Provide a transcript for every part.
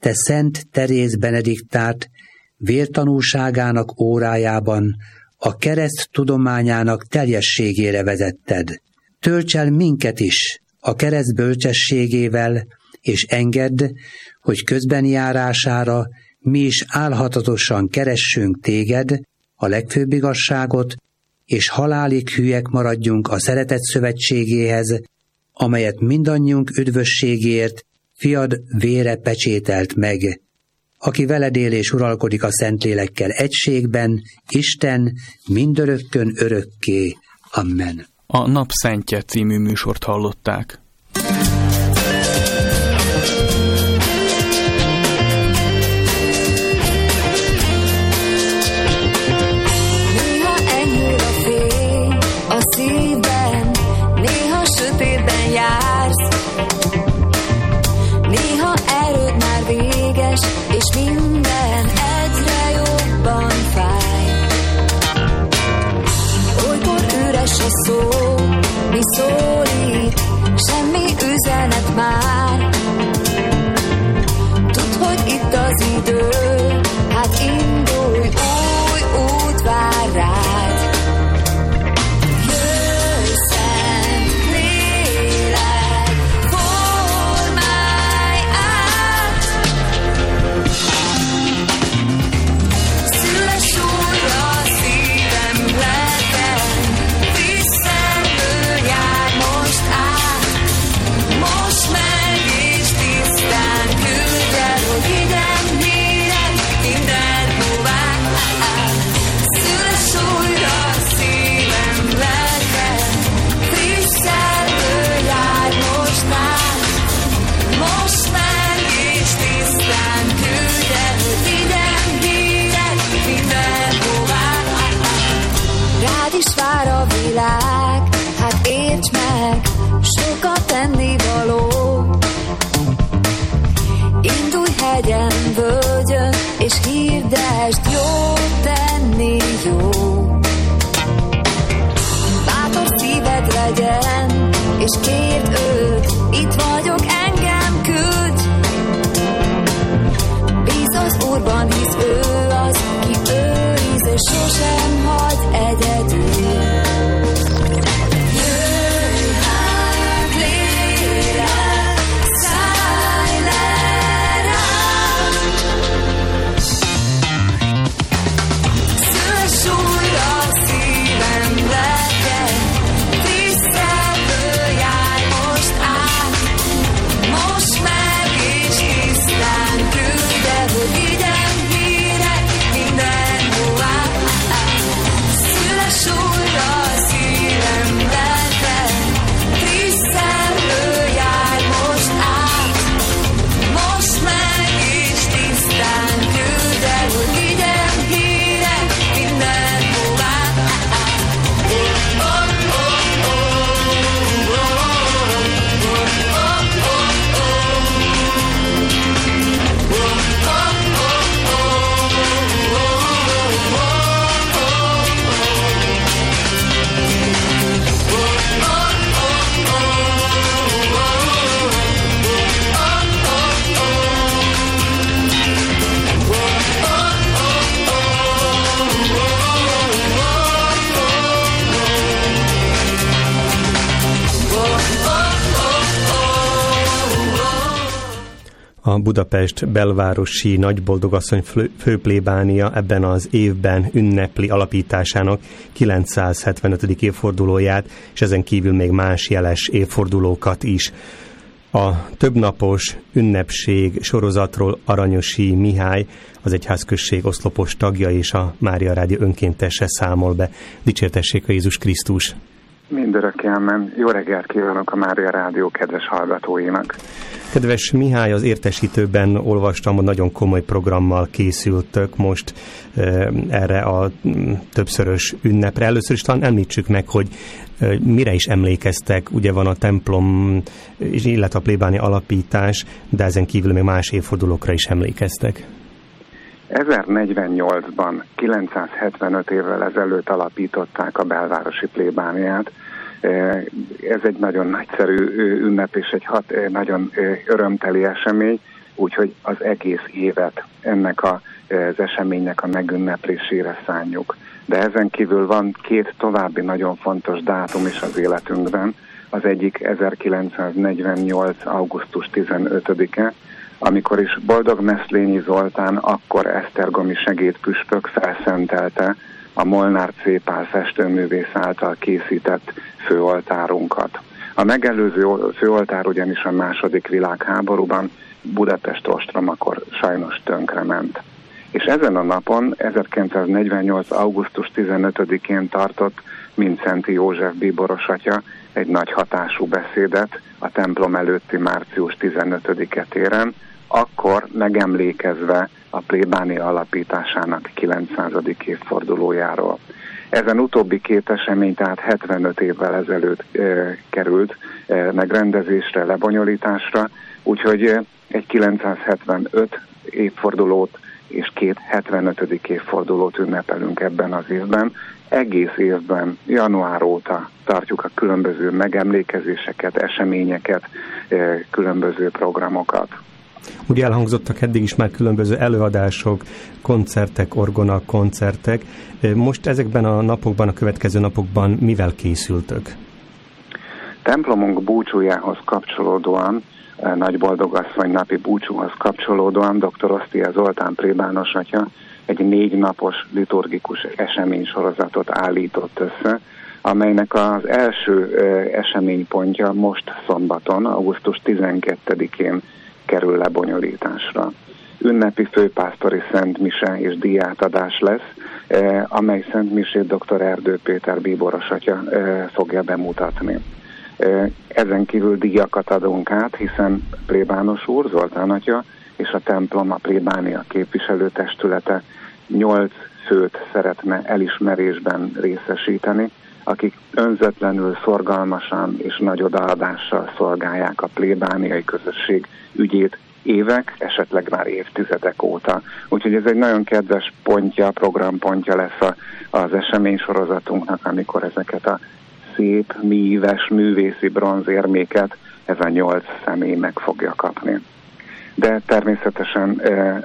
te Szent Teréz Benediktát vértanúságának órájában a kereszt tudományának teljességére vezetted. Tölts el minket is a kereszt bölcsességével, és engedd, hogy közbenjárására mi is álhatatosan keressünk téged, a legfőbb igazságot, és halálig hűek maradjunk a szeretet szövetségéhez, amelyet mindannyiunk üdvösségért fiad vére pecsételt meg, aki veled él és uralkodik a Szentlélekkel egységben, Isten mindörökkön örökké. Amen. A Napszentje című műsort hallották. Néha enyhül a fény a szívben, néha sötétben jársz, néha erőd már véges, és minden egyre jobban fáj. Olykor üres a szó, mi szólít, semmi üzenet már. Tudd, hogy itt az idő, hát indulj, új út vár rád. Jöjj, Szent Lélek, formálj át. Szüles újra a szívem lelkem, friss szemből jár most át. Most meg és tisztán küld el, hogy vigyen hírek mindenhová. Szüles újra a szívem lelkem, friss szemből jár most át. Most meg és tisztán küld el, hogy vigyen hírek mindenhová. Rád is vár a világ, hát értsd meg, sokat tennivaló. Indulj hegyen, völgyön, és hirdesd, jó tenni jó. Bátor szíved legyen, és kérd őt, itt vagyok, engem küldj. Bízz az Úrban, hisz ő az, ki őriz, és sosem hagy egyedül. Jöjj hát, lélek, szállj le rám. Szüles újra a szívem lelkem, friss szemből jár most át. Most meg és tisztán küld el, hogy vigyen hírek mindenhová. Szüles újra a szívem lelkem, friss szemből jár most át. Most meg és tisztán küld el, hogy vigyen hírek mindenhová. A Budapest belvárosi Nagyboldogasszony főplébánia ebben az évben ünnepli alapításának 975. évfordulóját, és ezen kívül még más jeles évfordulókat is. A többnapos ünnepség sorozatról Aranyosi Mihály, az egyházközség oszlopos tagja és a Mária Rádió önkéntese számol be. Dicsértessék a Jézus Krisztus! Mindörökké amen. Jó reggelt kívánok a Mária Rádió kedves hallgatóinak! Kedves Mihály, az értesítőben olvastam, hogy nagyon komoly programmal készültök most erre a többszörös ünnepre. Először is talán említsük meg, hogy mire is emlékeztek. Ugye van a templom, illetve a plébánia alapítás, de ezen kívül még más évfordulókra is emlékeztek. 1048-ban, 975 évvel ezelőtt alapították a belvárosi plébániát. Ez egy nagyon nagyszerű ünnep és egy nagyon örömteli esemény, úgyhogy az egész évet ennek az eseménynek a megünneplésére szánjuk. De ezen kívül van két további nagyon fontos dátum is az életünkben. Az egyik 1948. augusztus 15-e, amikor is Boldog Meszlényi Zoltán, akkor esztergomi segédpüspök felszentelte a Molnár C. Pál festőművész által készített főoltárunkat. A megelőző főoltár ugyanis a II. Világháborúban Budapest ostromakor sajnos tönkrement. És ezen a napon, 1948. augusztus 15-én tartott Mindszenty József bíboros atya egy nagy hatású beszédet a templom előtti március 15-e téren, akkor megemlékezve a plébánia alapításának 900. évfordulójáról. Ezen utóbbi két esemény tehát 75 évvel ezelőtt került megrendezésre, lebonyolításra, úgyhogy egy 975 évfordulót és két 75. évfordulót ünnepelünk ebben az évben. Egész évben, január óta tartjuk a különböző megemlékezéseket, eseményeket, különböző programokat. Ugye elhangzottak eddig is már különböző előadások, koncertek, orgona koncertek. Most ezekben a napokban, a következő napokban mivel készültök? Templomunk búcsújához kapcsolódóan, Nagyboldogasszony napi búcsúhoz kapcsolódóan dr. Osztia Zoltán plébános atya egy 4 napos liturgikus eseménysorozatot állított össze, amelynek az első eseménypontja most szombaton, augusztus 12-én kerül lebonyolításra. Ünnepi főpásztori szentmise és díjátadás lesz, amely szentmisét dr. Erdő Péter bíboros atya fogja bemutatni. Ezen kívül díjakat adunk át, hiszen plébános úr, Zoltán atya és a templom, a plébánia képviselőtestülete 8 főt szeretne elismerésben részesíteni, akik önzetlenül, szorgalmasan és nagy odaadással szolgálják a plébániai közösség ügyét évek, esetleg már évtizedek óta. Úgyhogy ez egy nagyon kedves pontja, programpontja lesz az eseménysorozatunknak, amikor ezeket a szép, míves, művészi bronzérméket ez a 8 személy meg fogja kapni. De természetesen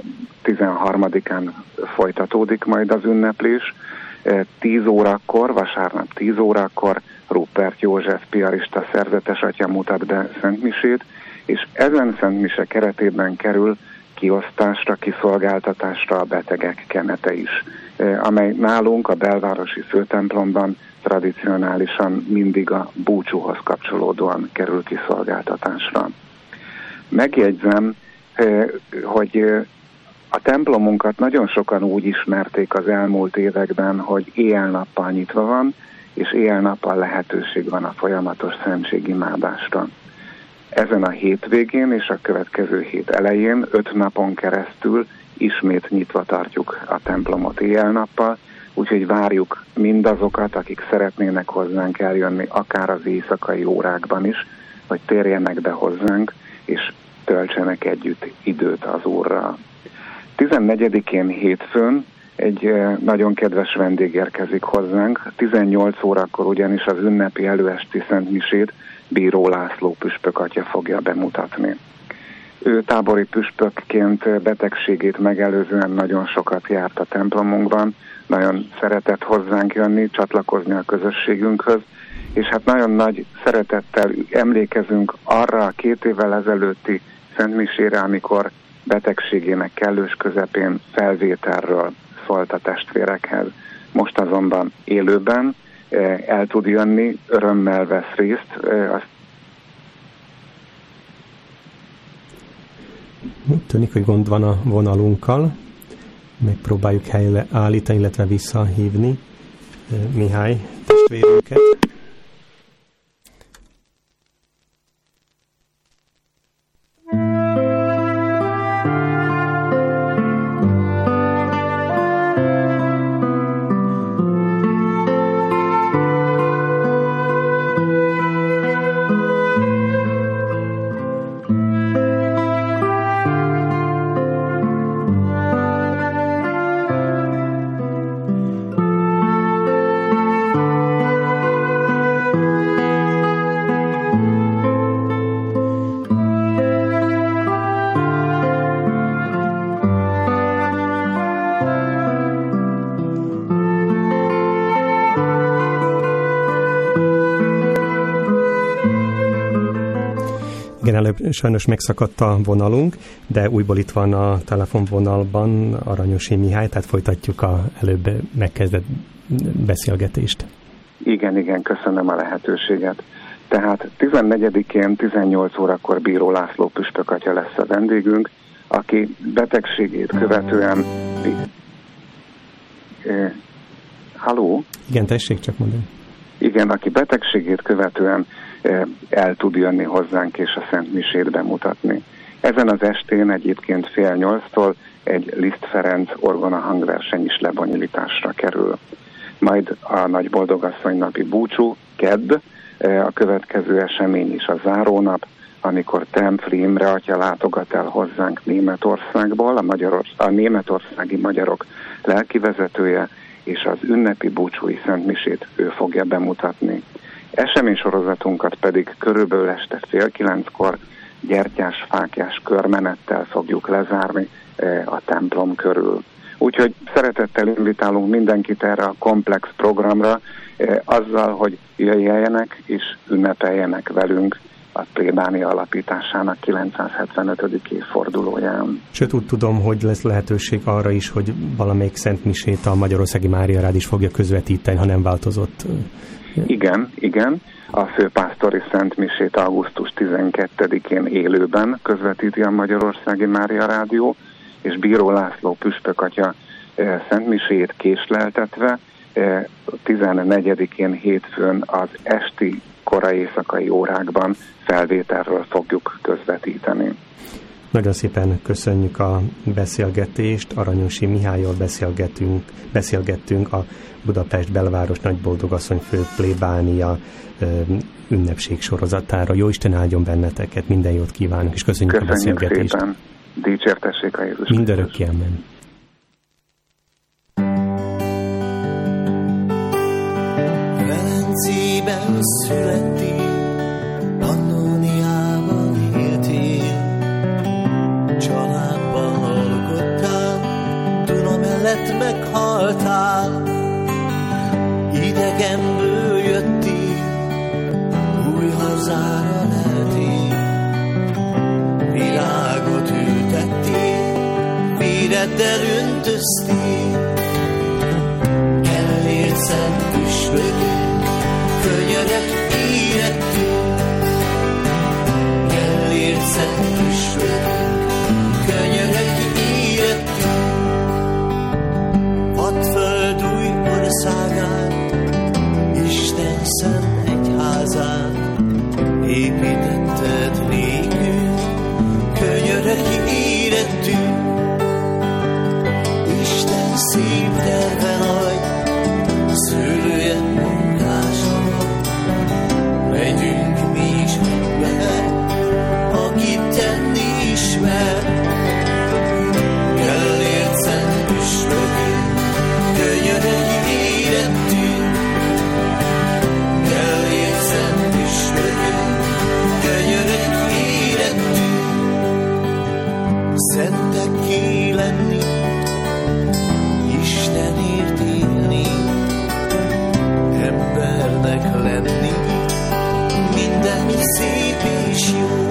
13-án folytatódik majd az ünneplés. 10 órakor, vasárnap 10 órakor Rupert József piarista szerzetes atya mutat be szentmisét, és ezen szentmise keretében kerül kiosztásra, kiszolgáltatásra a betegek kenete is, amely nálunk a belvárosi főtemplomban tradicionálisan mindig a búcsúhoz kapcsolódóan kerül kiszolgáltatásra. Megjegyzem, hogy a templomunkat nagyon sokan úgy ismerték az elmúlt években, hogy éjjel-nappal nyitva van, és éjjel-nappal lehetőség van a folyamatos szentségimádásra. Ezen a hétvégén és a következő hét elején 5 napon keresztül ismét nyitva tartjuk a templomot éjjel-nappal, úgyhogy várjuk mindazokat, akik szeretnének hozzánk eljönni, akár az éjszakai órákban is, hogy térjenek be hozzánk, és töltsenek együtt időt az Úrral. 14-én hétfőn egy nagyon kedves vendég érkezik hozzánk. 18 órakor ugyanis az ünnepi előesti szentmisét Bíró László püspök atya fogja bemutatni. Ő tábori püspökként betegségét megelőzően nagyon sokat járt a templomunkban, nagyon szeretett hozzánk jönni, csatlakozni a közösségünkhöz, és hát nagyon nagy szeretettel emlékezünk arra a 2 évvel ezelőtti szentmisére, amikor betegségének kellős közepén felvételről szólt a testvérekhez. Most azonban élőben el tud jönni, örömmel vesz részt. Tűnik, hogy gond van a vonalunkkal. Megpróbáljuk helyre állítani, illetve visszahívni Mihály testvérünket. előbb sajnos megszakadt a vonalunk, de újból itt van a telefonvonalban Aranyosi Mihály, tehát folytatjuk a előbb megkezdett beszélgetést. Igen, köszönöm a lehetőséget. Tehát 14-én 18 órakor Bíró László püspökatya lesz a vendégünk, aki betegségét követően... Halló? Igen, tessék csak mondani. Igen, aki betegségét követően el tud jönni hozzánk és a Szent Misét bemutatni. Ezen az estén egyébként 7:30-tól egy Liszt Ferenc orgona hangverseny is lebonyolításra kerül. Majd a Nagy Boldogasszony napi búcsú, kedd, a következő esemény is a zárónap, amikor Templi Imre atya látogat el hozzánk Németországból, a németországi magyarok lelkivezetője, és az ünnepi búcsúi szentmisét ő fogja bemutatni. Eseménysorozatunkat pedig körülbelül este 8:30-kor gyertyás-fáklyás körmenettel fogjuk lezárni a templom körül. Úgyhogy szeretettel invitálunk mindenkit erre a komplex programra, azzal, hogy jöjjenek és ünnepeljenek velünk a plébánia alapításának 975. évfordulóján. Sőt, úgy tudom, hogy lesz lehetőség arra is, hogy valamelyik Szent Misét a Magyarországi Mária Rád is fogja közvetíteni, ha nem változott. Igen. A főpásztori Szent Misét augusztus 12-én élőben közvetíti a Magyarországi Mária Rádió, és Bíró László püspökatya Szent Misét késleltetve 14-én hétfőn az esti korai éjszakai órákban felvételről fogjuk közvetíteni. Nagyon szépen köszönjük a beszélgetést. Aranyosi Mihállyal beszélgettünk a Budapest belváros Nagyboldogasszony fő plébánia ünnepség sorozatára. Jó Isten áldjon benneteket, minden jót kívánok, és köszönjük a beszélgetést. Szépen. Dicsértessék a Jézus. Mindörökké, amen. Velencében születtél, Pannóniában éltél, családban alkottál, Duna mellett meghaltál, idegenből jöttél, új hazára leltél, virágot ültettél, véreddel öntöztél, Gellért szent püspökünk, könyörök érettünk, Gellért szent püspökünk, könyörök érettünk, Vadföld új országát, Isten szent egyházát, építetted nékünk, könyörök érettünk, Isten szép terve nagy, szőlője munkásnak, megyünk mi is be, akit tenni ismer. Gellért szent püspökünk, könyörök érettünk, Gellért szent püspökünk, könyörök érettünk, szentekké lenni, Istenért élni, embernek lenni, mindenmi szép és jó.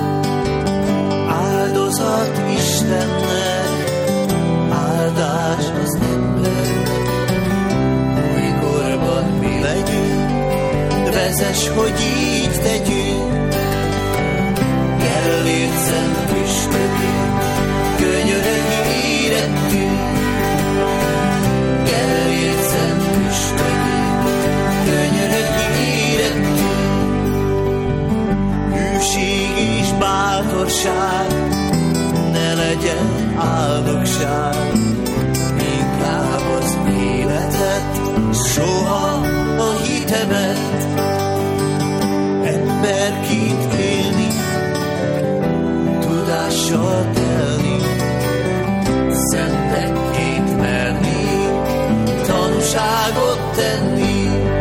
Áldozat Istennek, áldás az embernek, újkorban mi legyünk, vezess, hogy így tegyünk. Gellért szent püspökünk, könyörök érettünk, Gellért szent püspökünk, könyörök érettünk. Hűség és bátorság, ne legyen áldogság, inkább az életet, soha a hitemet. Emberként élni, tudással telni, szentekként merni, tanúságot tenni.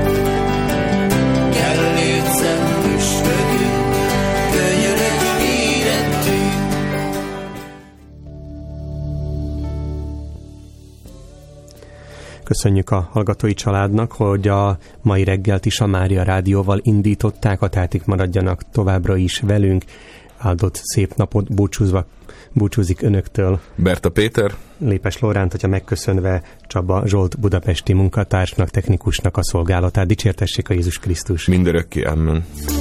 Gellért szent püspökünk, könyörök érettünk. Köszönjük a hallgatói családnak, hogy a mai reggelt is a Mária Rádióval indították, tehát maradjanak továbbra is velünk. áldott szép napot búcsúzik önöktől Berta Péter, Lépes Lóránt, hogyha megköszönve Csaba Zsolt budapesti munkatársnak, technikusnak a szolgálatát. Dicsértessék a Jézus Krisztus! mindörökké, amen.